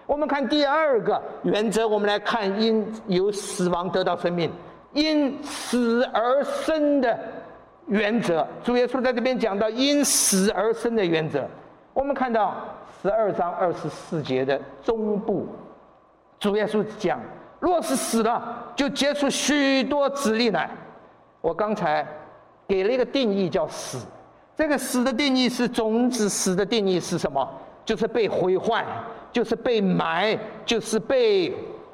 我们看第二个原则，我们来看因由死亡得到生命，因死而生的原则。主耶稣在这边讲到因死而生的原则。我们看到12章24节的中部，主耶稣讲，若是死了，就结出许多子粒来。我刚才给了一个定义叫死，这个死的定义是种子死的定义是什么？就是被毁坏，就是被埋，就是被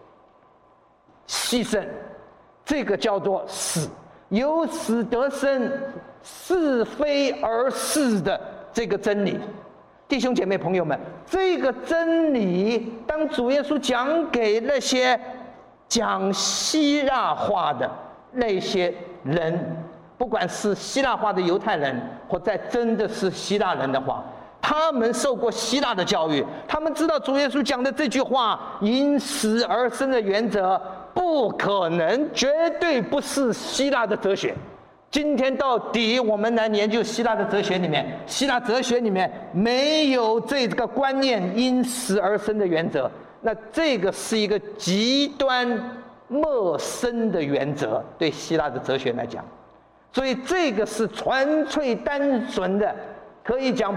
牺牲，这个叫做死。由死得生，是非而是的这个真理。弟兄姐妹朋友们，这个真理当主耶稣讲给那些讲希腊话的那些人，不管是希腊化的犹太人，或在真的是希腊人的话，他们受过希腊的教育，他们知道主耶稣讲的这句话因死而生的原则不可能，绝对不是希腊的哲学。今天到底我们来研究希腊的哲学里面，希腊哲学里面没有这个观念因死而生的原则，那这个是一个极端陌生的原则，对希腊的哲学来讲。所以这个是纯粹单纯的，可以讲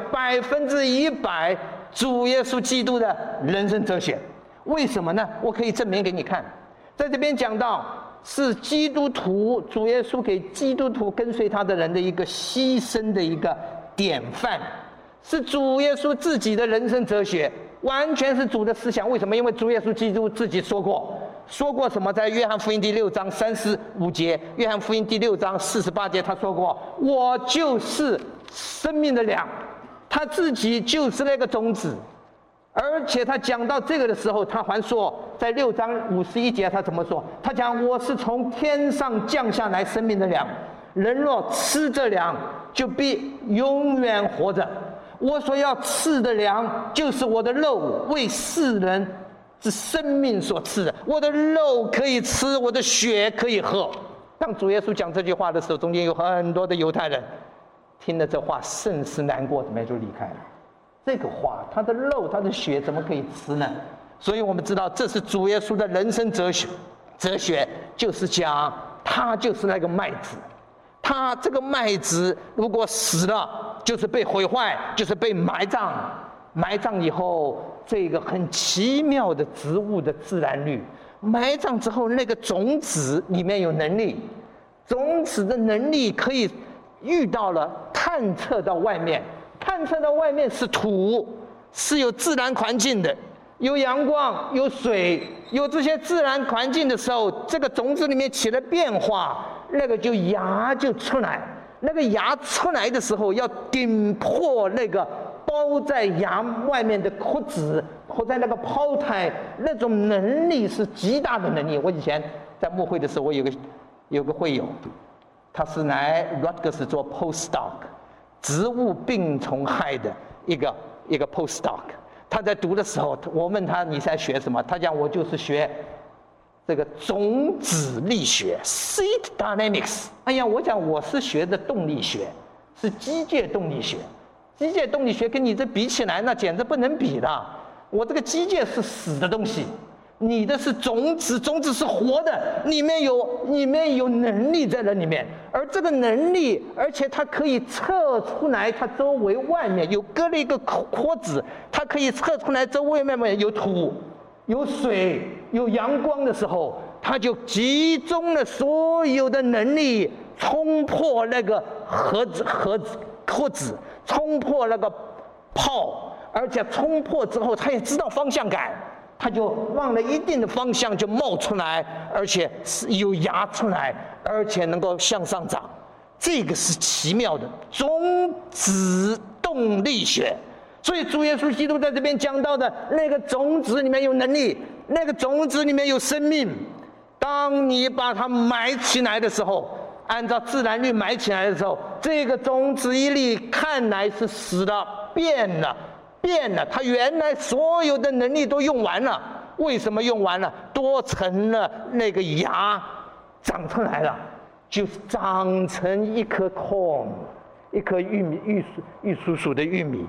100%主耶稣基督的人生哲学。为什么呢？我可以证明给你看。在这边讲到是基督徒，主耶稣给基督徒跟随他的人的一个牺牲的一个典范，是主耶稣自己的人生哲学，完全是主的思想。为什么？因为主耶稣基督自己说过什么？在约翰福音第6章35节，约翰福音第6章48节，他说过：“我就是生命的粮。”他自己就是那个种子。而且他讲到这个的时候，他还说，在6章51节，他怎么说？他讲：“我是从天上降下来生命的粮，人若吃这粮，就必永远活着。我所要吃的粮，就是我的肉，为世人是生命所赐的。我的肉可以吃，我的血可以喝。”当主耶稣讲这句话的时候，中间有很多的犹太人听了这话，甚是难过，怎么样就离开了。这个话，他的肉、他的血怎么可以吃呢？所以我们知道，这是主耶稣的人生哲学。哲学就是讲，他就是那个麦子，他这个麦子如果死了，就是被毁坏，就是被埋葬。埋葬以后，这个很奇妙的植物的自然律，埋葬之后，那个种子里面有能力，种子的能力可以遇到了，探测到外面。探测到外面是土，是有自然环境的，有阳光，有水，有这些自然环境的时候，这个种子里面起了变化，那个就芽就出来。那个芽出来的时候，要顶破那个包在芽外面的壳子，或在那个胞胎，那种能力是极大的能力。我以前在牧会的时候，我有个会友，他是来 Rutgers 做 postdoc。植物病虫害的一个 postdoc， 他在读的时候，我问他你在学什么？他讲我就是学这个种子力学 （seed dynamics）。哎呀，我讲我是学的动力学，是机械动力学。机械动力学跟你这比起来，那简直不能比的。我这个机械是死的东西，你的是种子，种子是活的，里面有能力在那里面，而这个能力，而且它可以测出来，它周围外面有割了一个壳子，它可以测出来周围外面有土、有水、有阳光的时候，它就集中了所有的能力，冲破那个壳子，冲破那个泡，而且冲破之后，它也知道方向感。它就往了一定的方向就冒出来，而且有芽出来，而且能够向上长。这个是奇妙的种子动力学。所以主耶稣基督在这边讲到的那个种子里面有能力，那个种子里面有生命。当你把它埋起来的时候，按照自然律埋起来的时候，这个种子一粒看来是死的，变了，它原来所有的能力都用完了。为什么用完了？多成了那个芽长出来了，就长成一颗 corn， 一颗玉米，玉蜀黍的玉米。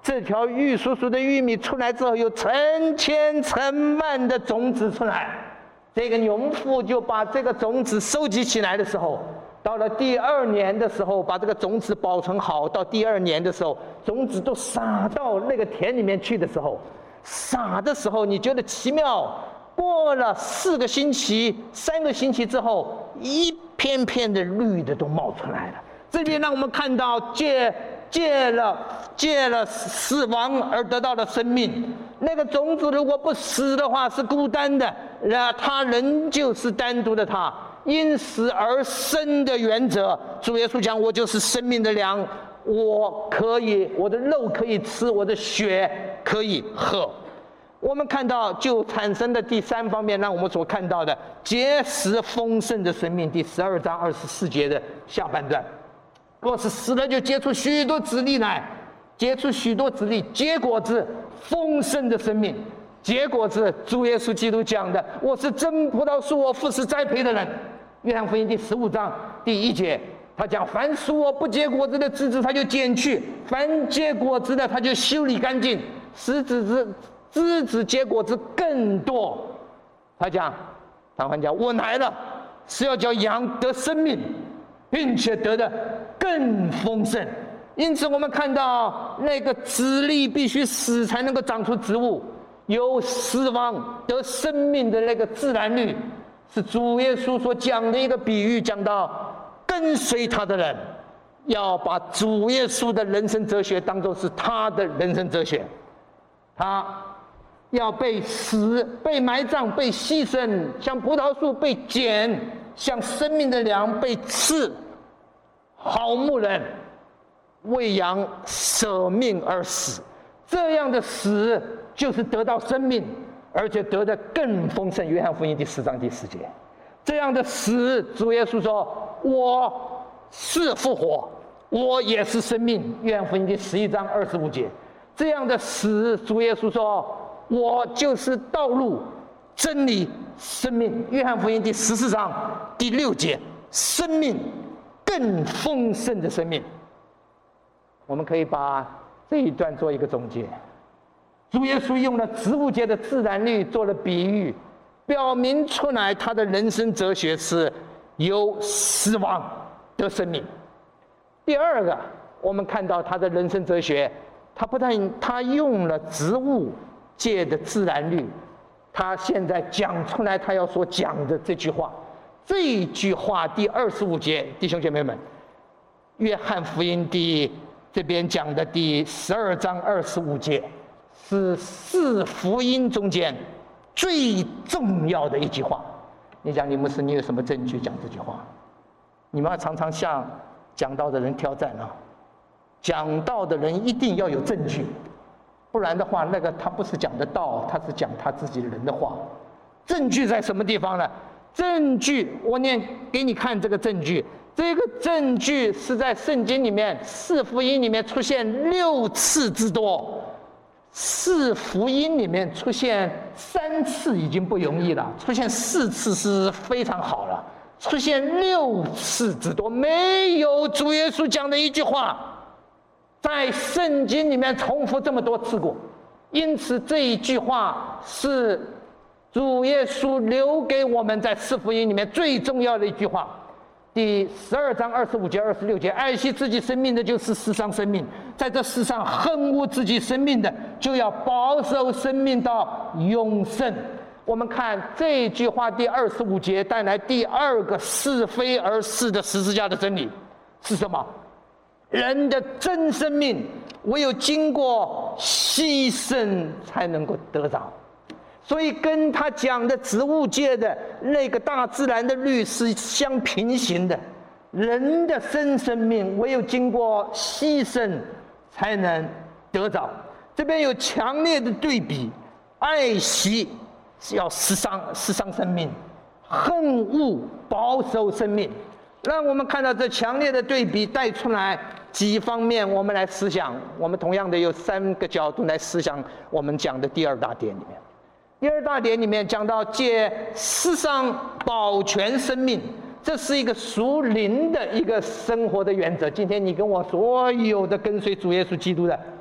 这条玉蜀黍的玉米出来之后，有成千成万的种子出来。这个农妇就把这个种子收集起来的时候，到了第2年的时候，把这个种子保存好，到第2年的时候，种子都撒到那个田里面去的时候，撒的时候你觉得奇妙，过了4个星期、3个星期之后，一片片的绿的都冒出来了。这边让我们看到借了死亡而得到的生命。那个种子如果不死的话是孤单的，它仍旧是单独的它。因死而生的原则，主耶稣讲，我就是生命的粮，我的肉可以吃，我的血可以喝。我们看到就产生的第3方面，让我们所看到的结实丰盛的生命，第12章24节的下半段。若是死了，就结出许多子粒来，结出许多子粒，结果子，丰盛的生命。结果子，主耶稣基督讲的，我是真葡萄树，我父是栽培的人。约翰福音第15章第1节，他讲，凡属我不结果子的枝子，他就剪去；凡结果子的，他就修理干净，使枝子结果子更多。他讲，我来了，是要叫羊得生命，并且得的更丰盛。因此我们看到那个籽粒必须死才能够长出植物，有死亡得生命的那个自然律，是主耶稣所讲的一个比喻，讲到跟随他的人要把主耶稣的人生哲学当作是他的人生哲学，他要被死、被埋葬、被牺牲，像葡萄树被剪，像生命的粮被刺。好牧人为羊舍命而死，这样的死就是得到生命，而且得的更丰盛。约翰福音第4章第4节，这样的死，主耶稣说，我是复活，我也是生命。约翰福音第11章25节，这样的死，主耶稣说，我就是道路、真理、生命。约翰福音第14章第6节，生命，更丰盛的生命。我们可以把这一段做一个总结。主耶稣用了植物界的自然律做了比喻，表明出来他的人生哲学是由死亡得生命。第二个，我们看到他的人生哲学，他用了植物界的自然律，他现在讲出来他要所讲的这句话。这一句话第25节，弟兄姐妹们，约翰福音这边讲的第12章25节，是4福音中间最重要的一句话。你讲，李牧师，你有什么证据讲这句话？你们要常常向讲道的人挑战啊！讲道的人一定要有证据，不然的话，那个他不是讲的道，他是讲他自己人的话。证据在什么地方呢？证据，我念给你看这个证据。这个证据是在圣经里面4福音里面出现6次之多。4福音里面出现3次已经不容易了，出现4次是非常好了，出现6次之多，没有主耶稣讲的一句话在圣经里面重复这么多次过。因此这一句话是主耶稣留给我们在4福音里面最重要的一句话。第12章25节、26节，爱惜自己生命的就是世上生命，在这世上恨恶自己生命的，就要保守生命到永生。我们看这句话第25节带来第2个是非而是的十字架的真理是什么？人的真生命唯有经过牺牲才能够得着。所以跟他讲的植物界的那个大自然的律是相平行的，人的真生命唯有经过牺牲才能得着。这边有强烈的对比，爱惜是要失伤生命，恨恶保守生命。让我们看到这强烈的对比带出来几方面，我们来思想。我们同样的有3个角度来思想我们讲的第2大点里面。第2大点里面讲到借世上保全生命，这是一个属灵的一个生活的原则。今天你跟我所有的跟随主耶稣基督的，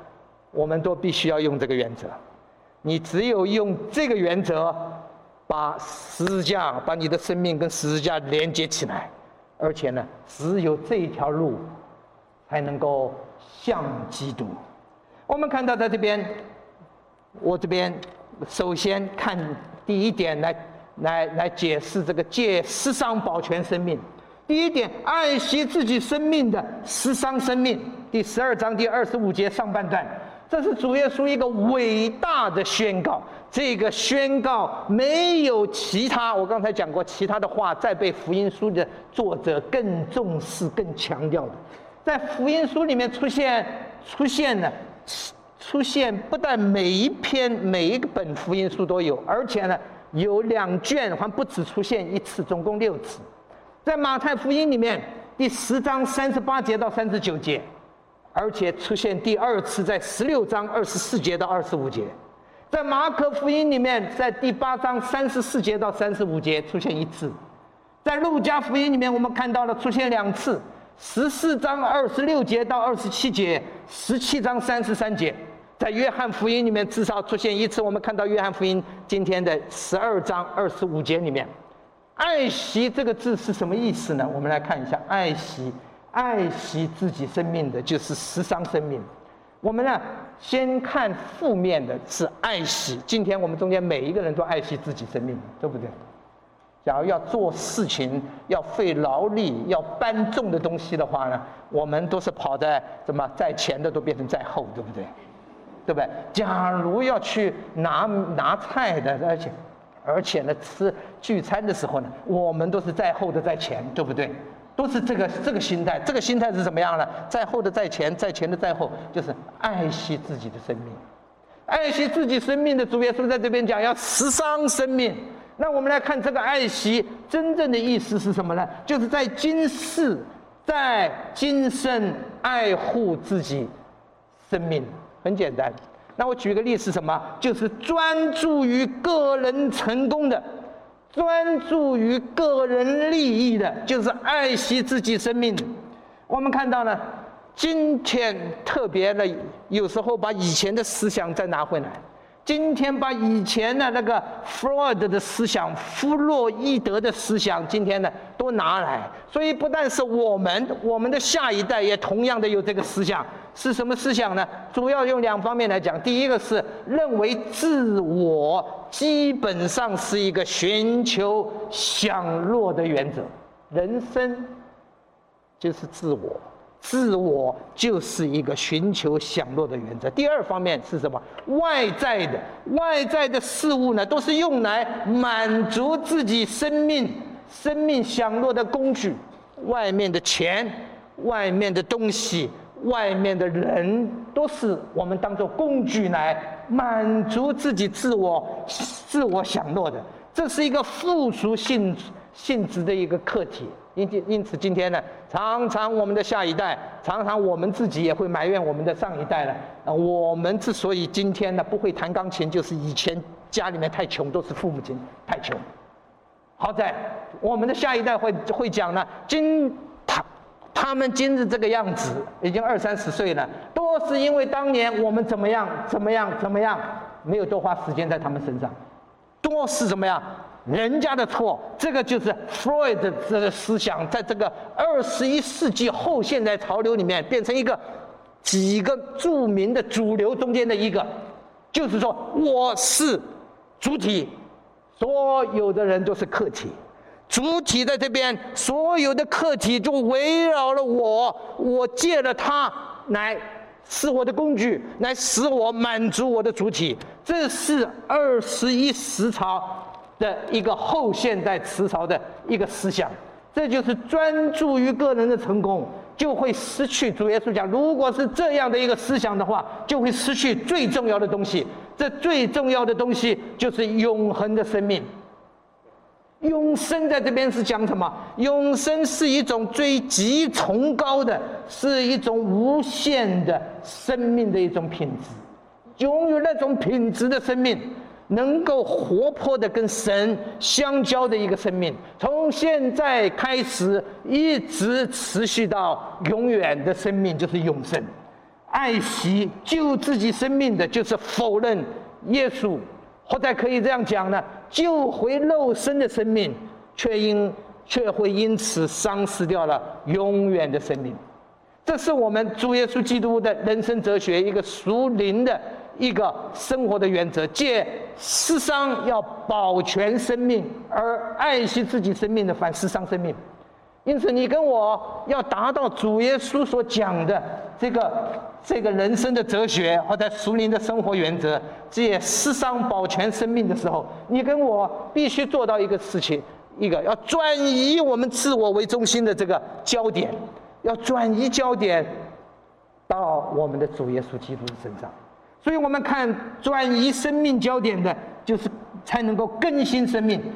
我们都必须要用这个原则。你只有用这个原则，把十字架，把你的生命跟十字架连接起来，而且呢，只有这一条路，才能够像基督。我们看到在这边，我这边首先看第一点来解释这个借失丧保全生命。第一点，爱惜自己生命的失丧生命，第12章第25节上半段，这是主耶稣一个伟大的宣告。这个宣告没有其他，我刚才讲过其他的话，再被福音书的作者更重视、更强调的。在福音书里面出现不但每一本福音书都有，而且呢有2卷，还不止出现1次，总共6次。在马太福音里面第10章38节到39节，而且出现第2次，在16章24节到25节。在马可福音里面，在第8章34节到35节出现1次。在路加福音里面，我们看到了出现2次，14章26节到27节，17章33节。在约翰福音里面至少出现1次，我们看到约翰福音今天的12章25节里面。爱惜这个字是什么意思呢？我们来看一下，爱惜自己生命的就是失丧生命。我们呢先看负面的是爱惜，今天我们中间每一个人都爱惜自己生命，对不对？假如要做事情要费劳力要搬重的东西的话呢，我们都是跑在在前的都变成在后，对不对？对不对？假如要去拿菜的，而且呢，吃聚餐的时候呢，我们都是在后的在前，对不对？都是这个心态。这个心态是怎么样呢？在后的在前，在前的在后，就是爱惜自己的生命。爱惜自己生命的主耶稣在这边讲要失丧生命。那我们来看这个爱惜真正的意思是什么呢？就是在今世，在今生爱护自己生命，很简单。那我举个例子是什么？就是专注于个人成功的，专注于个人利益的，就是爱惜自己生命。我们看到呢，今天特别的，有时候把以前的思想再拿回来。今天把以前的那个弗洛伊德的思想、弗洛伊德的思想，今天呢都拿来。所以不但是我们的下一代也同样的有这个思想。是什么思想呢？主要用2方面来讲。第一个是认为自我基本上是一个寻求享乐的原则，人生就是自我。自我就是一个寻求享乐的原则。第2方面是什么？外在的事物呢，都是用来满足自己生命享乐的工具。外面的钱，外面的东西，外面的人，都是我们当作工具来满足自己自我享乐的。这是一个附属性质的一个课题。因此今天呢，常常我们的下一代，常常我们自己也会埋怨我们的上一代了。我们之所以今天呢不会弹钢琴，就是以前家里面太穷，都是父母亲太穷。好在我们的下一代会讲呢，他们今日这个样子，已经20-30岁了，都是因为当年我们怎么样，没有多花时间在他们身上，都是怎么样？人家的错。这个就是弗洛伊德的思想，在这个21世纪后现代潮流里面，变成几个著名的主流中间的一个，就是说我是主体，所有的人都是客体。主体在这边，所有的客体就围绕了我借了它来是我的工具，来使我满足我的主体。这是21时潮的一个后现代词潮的一个思想。这就是专注于个人的成功，就会失去。主耶稣讲，如果是这样的一个思想的话，就会失去最重要的东西。这最重要的东西就是永恒的生命。永生在这边是讲什么？永生是一种最极崇高的，是一种无限的生命的一种品质。拥有那种品质的生命，能够活泼的跟神相交的一个生命，从现在开始一直持续到永远的生命，就是永生。 爱惜救自己生命的，就是否认耶稣，或者可以这样讲呢，救回肉身的生命，却会因此丧失掉了永远的生命。这是我们主耶稣基督的人生哲学，一个属灵的一个生活的原则，借失丧要保全生命，而爱惜自己生命的反失丧生命。因此你跟我要达到主耶稣所讲的这个人生的哲学，或者属灵的生活原则，借失丧保全生命的时候，你跟我必须做到一个事情，一个要转移我们自我为中心的这个焦点，要转移焦点到我们的主耶稣基督的身上。所以我们看转移生命焦点的，就是才能够更新生命，